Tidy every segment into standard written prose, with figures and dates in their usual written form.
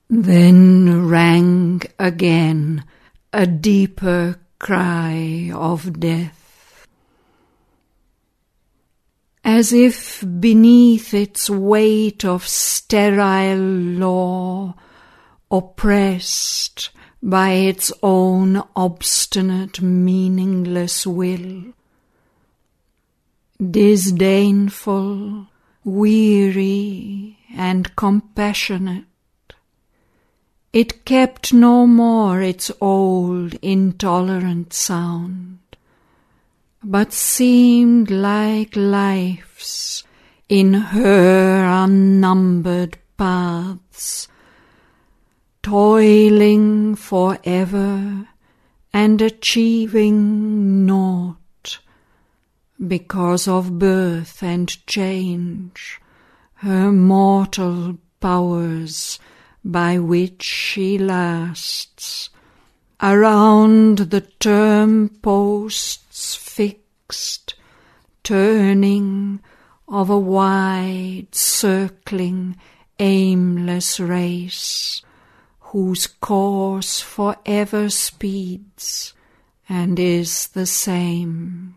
Then rang again a deeper cry of death, as if beneath its weight of sterile law, oppressed by its own obstinate, meaningless will, disdainful, weary, and compassionate, it kept no more its old intolerant sound, but seemed like life's in her unnumbered paths, toiling for ever and achieving naught, because of birth and change, her mortal powers by which she lasts, around the term posts fixed, turning of a wide, circling, aimless race, whose course for ever speeds and is the same.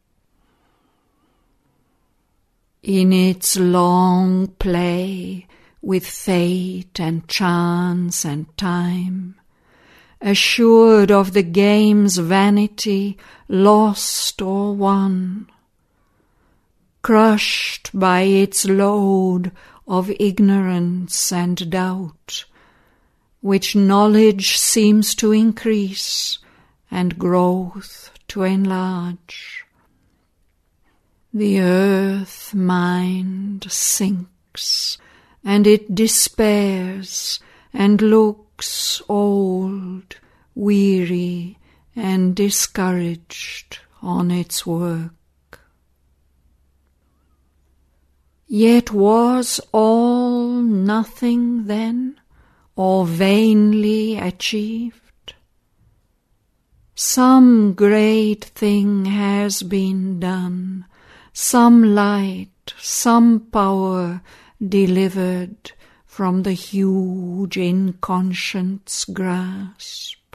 In its long play with fate and chance and time, assured of the game's vanity, lost or won, crushed by its load of ignorance and doubt, which knowledge seems to increase and growth to enlarge. The earth mind sinks, and it despairs and looks old, weary, and discouraged on its work. Yet was all nothing then, or vainly achieved? Some great thing has been done, some light, some power delivered from the huge inconscient's grasp.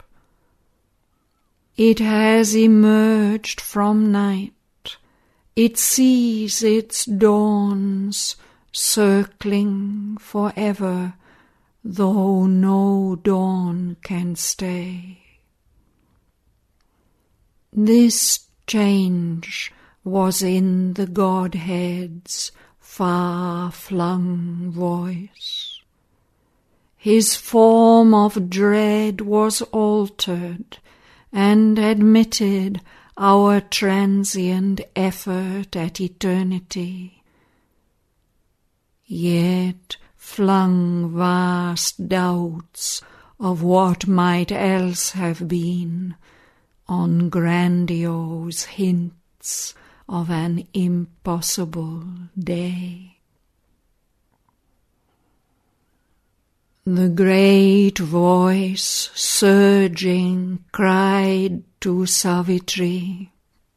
It has emerged from night, it sees its dawns circling forever, though no dawn can stay. This change was in the Godhead's far-flung voice. His form of dread was altered, and admitted our transient effort at eternity, yet flung vast doubts of what might else have been on grandiose hints of an impossible day. The great voice surging cried to Savitri,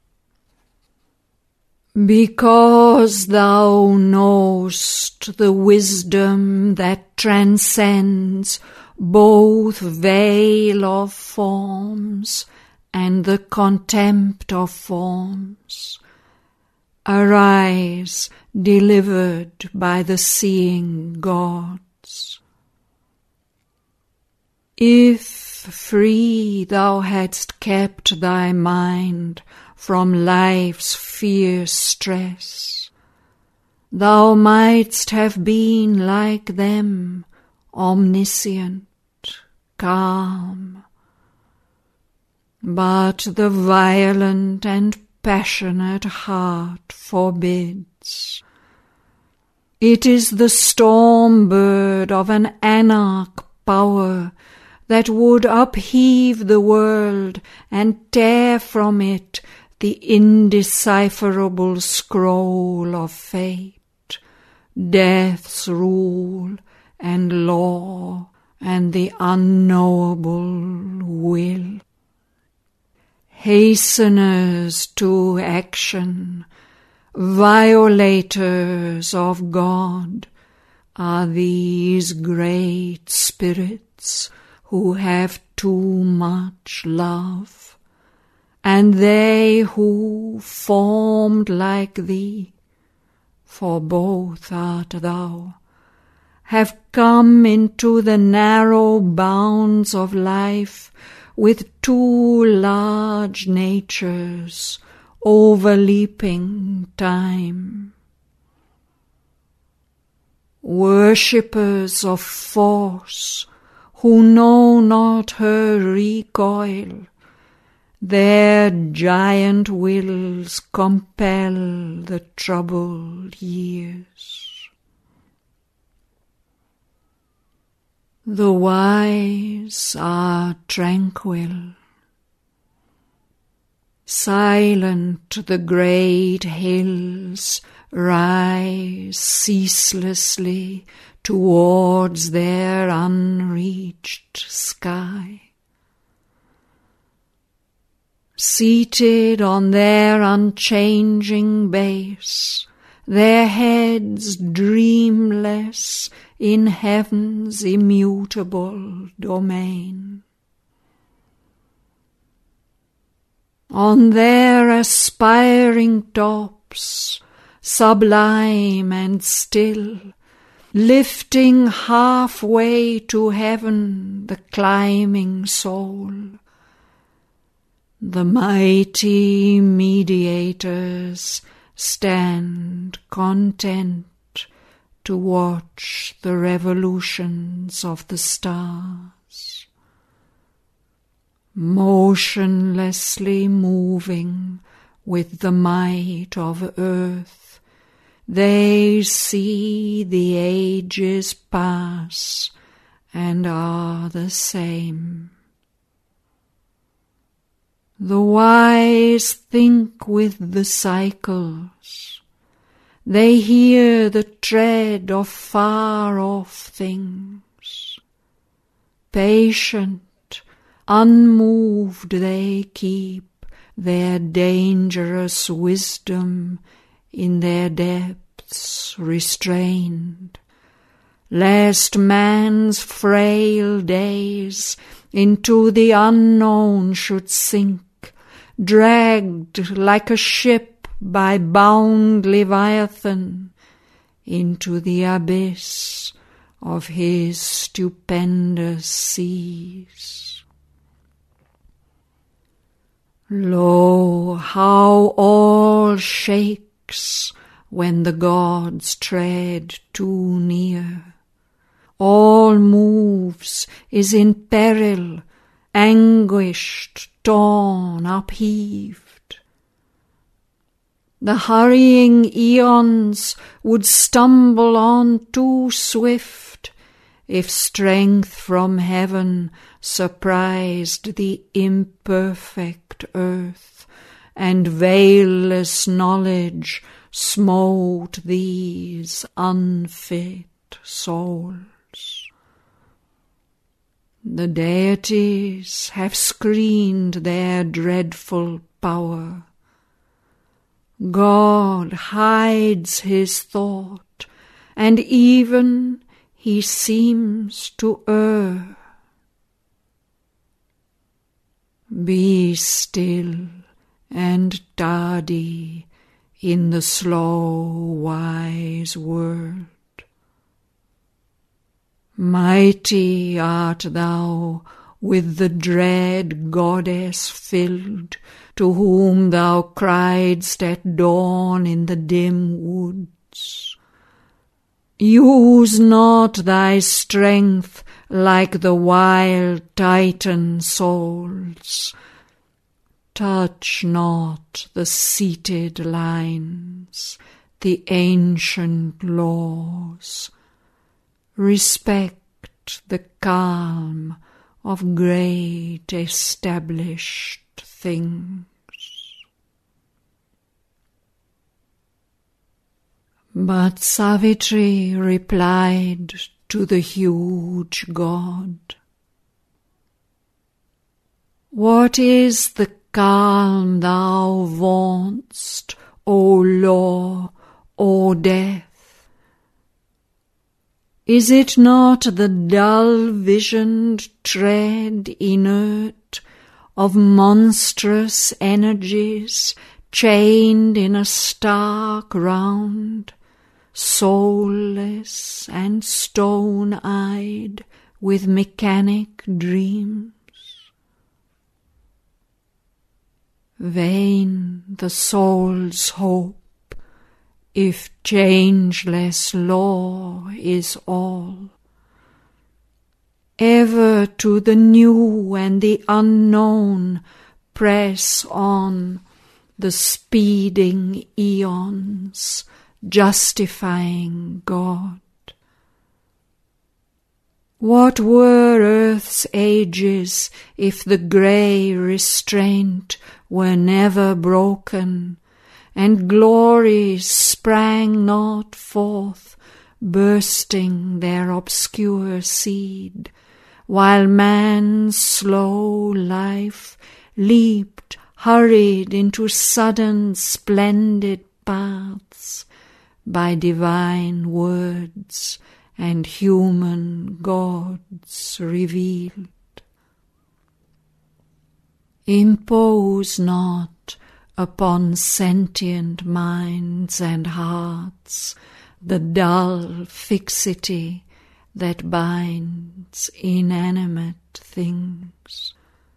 "Because thou know'st the wisdom that transcends both veil of forms and the contempt of forms, arise, delivered by the seeing gods. If free thou hadst kept thy mind from life's fierce stress, thou mightst have been like them, omniscient, calm. But the violent and passionate heart forbids. It is the storm bird of an anarch power that would upheave the world and tear from it the indecipherable scroll of fate, death's rule and law, and the unknowable will. Hasteners to action, violators of God, are these great spirits who have too much love, and they who, formed like thee, for both art thou, have come into the narrow bounds of life with too large natures, overleaping time. Worshippers of force, who know not her recoil, their giant wills compel the troubled years. The wise are tranquil. Silent the great hills rise ceaselessly towards their unreached sky. Seated on their unchanging base, their heads dreamless in heaven's immutable domain. On their aspiring tops, sublime and still, lifting halfway to heaven the climbing soul, the mighty mediators stand content to watch the revolutions of the stars. Motionlessly moving with the might of earth, they see the ages pass and are the same. The wise think with the cycles. They hear the tread of far-off things. Patient, unmoved they keep their dangerous wisdom in their depths restrained, lest man's frail days into the unknown should sink, dragged like a ship by bound Leviathan into the abyss of his stupendous seas. Lo, how all shakes when the gods tread too near. All moves, is in peril, anguished, torn, upheaved. The hurrying eons would stumble on too swift, if strength from heaven surprised the imperfect earth, and veilless knowledge smote these unfit souls. The deities have screened their dreadful power. God hides his thought, and even he seems to err. Be still and tardy in the slow, wise world. Mighty art thou with the dread goddess filled, to whom thou criedst at dawn in the dim woods. Use not thy strength like the wild Titan souls. Touch not the seated lines, the ancient laws. Respect the calm of great established things. But Savitri replied to the huge god, What is the calm thou vaunt'st, O law, O death? Is it not the dull-visioned tread inert of monstrous energies chained in a stark round, soulless and stone-eyed with mechanic dreams? Vain the soul's hope, if changeless law is all. Ever to the new and the unknown press on the speeding eons, justifying God. What were earth's ages if the grey restraint were never broken, and glories sprang not forth, bursting their obscure seed, while man's slow life leaped, hurried into sudden splendid paths by divine words and human gods revealed? Impose not upon sentient minds and hearts the dull fixity that binds inanimate things.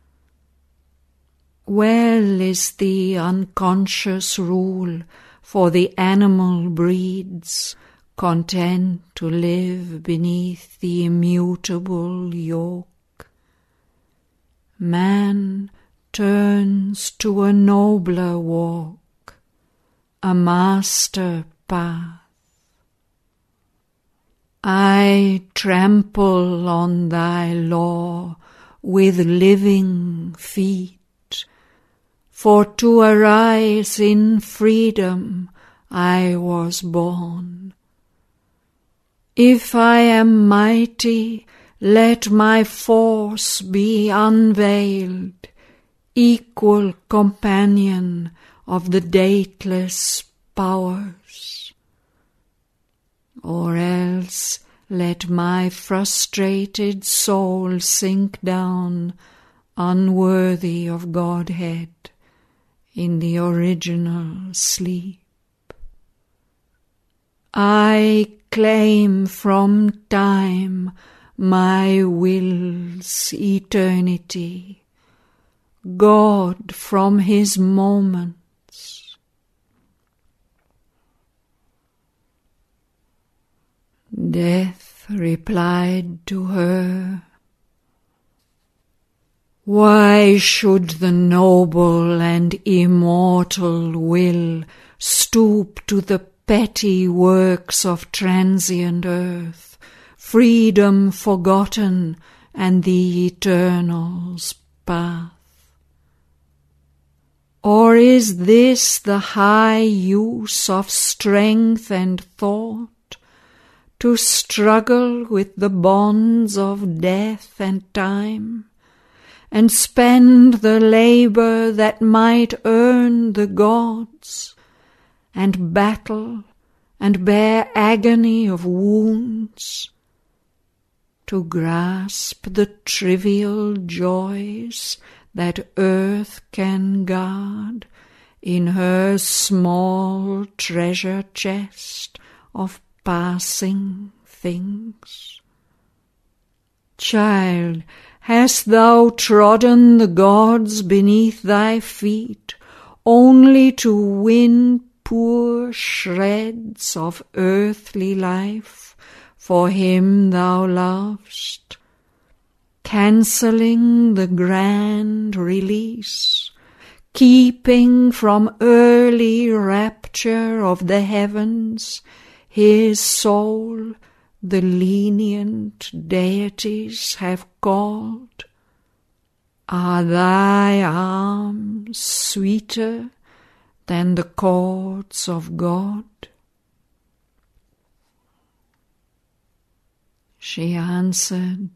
Well is the unconscious rule for the animal breeds, content to live beneath the immutable yoke. Man turns to a nobler walk, a master path. I trample on thy law with living feet, for to arise in freedom I was born. If I am mighty, let my force be unveiled, equal companion of the dateless powers. Or else let my frustrated soul sink down, unworthy of Godhead, in the original sleep. I claim from time my will's eternity, God from his moments. Death replied to her, why should the noble and immortal will stoop to the petty works of transient earth, freedom forgotten and the eternal's path? Or is this the high use of strength and thought, to struggle with the bonds of death and time, and spend the labour that might earn the gods, and battle and bear agony of wounds, to grasp the trivial joys that earth can guard in her small treasure chest of passing things? Child, hast thou trodden the gods beneath thy feet only to win poor shreds of earthly life for him thou lovest, cancelling the grand release, keeping from early rapture of the heavens his soul the lenient deities have called? Are thy arms sweeter than the chords of God? She answered,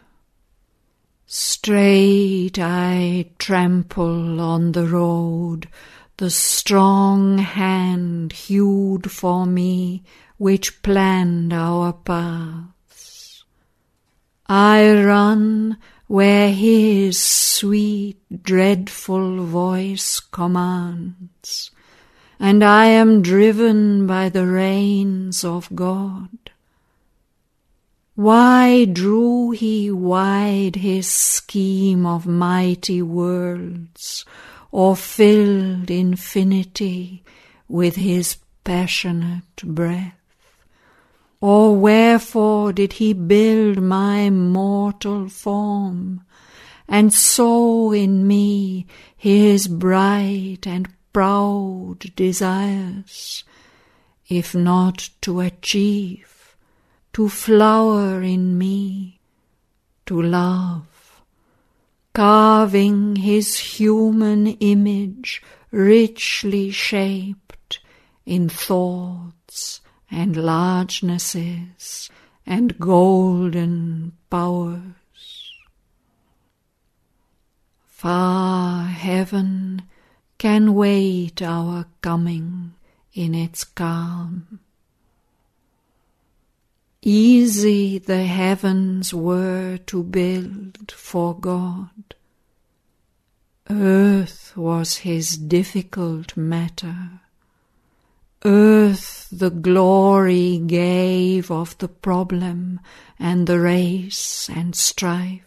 straight I trample on the road the strong hand hewed for me, which planned our paths. I run where his sweet, dreadful voice commands, and I am driven by the reins of God. Why drew he wide his scheme of mighty worlds, or filled infinity with his passionate breath? Or wherefore did he build my mortal form, and sow in me his bright and proud desires, if not to achieve, to flower in me, to love, carving his human image richly shaped in thoughts and largenesses and golden powers? Far heaven can wait our coming in its calm. Easy the heavens were to build for God. Earth was his difficult matter. Earth the glory gave of the problem and the race and strife.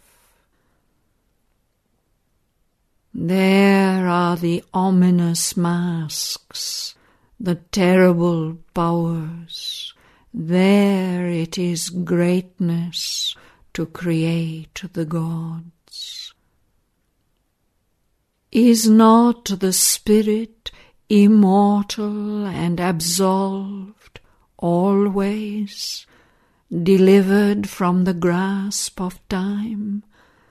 There are the ominous masks, the terrible powers. There it is greatness to create the gods. Is not the spirit immortal and absolved always, delivered from the grasp of time?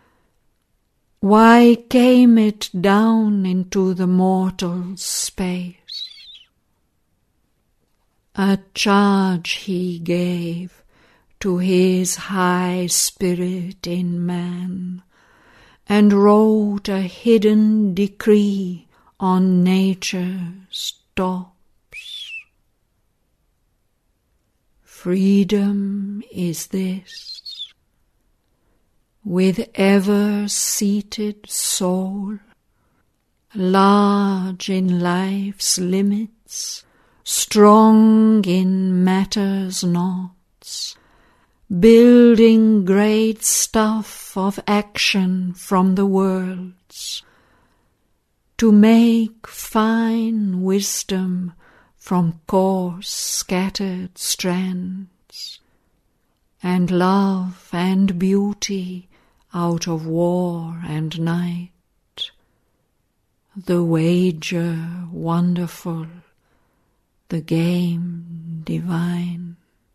Why came it down into the mortal space? A charge he gave to his high spirit in man, and wrote a hidden decree on nature's tops. Freedom is this, with ever-seated soul, large in life's limits, strong in matter's knots, building great stuff of action from the worlds, to make fine wisdom from coarse scattered strands, and love and beauty out of war and night, the wager wonderful, the game divine.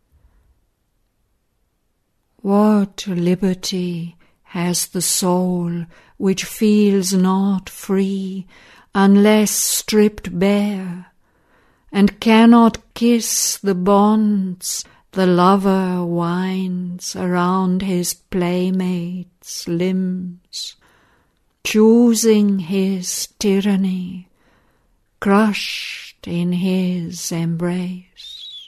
What liberty has the soul which feels not free unless stripped bare, and cannot kiss the bonds the lover winds around his playmate's limbs, choosing his tyranny, crushed in his embrace?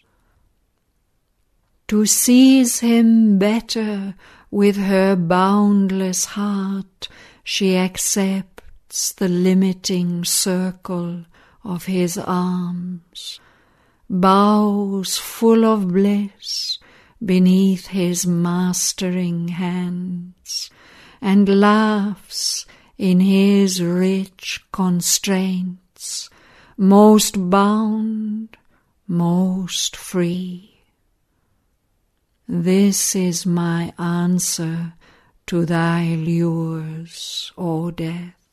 To seize him better with her boundless heart, she accepts the limiting circle of his arms, bows full of bliss beneath his mastering hands, and laughs in his rich constraints, most bound, most free. This is my answer to thy lures, O death.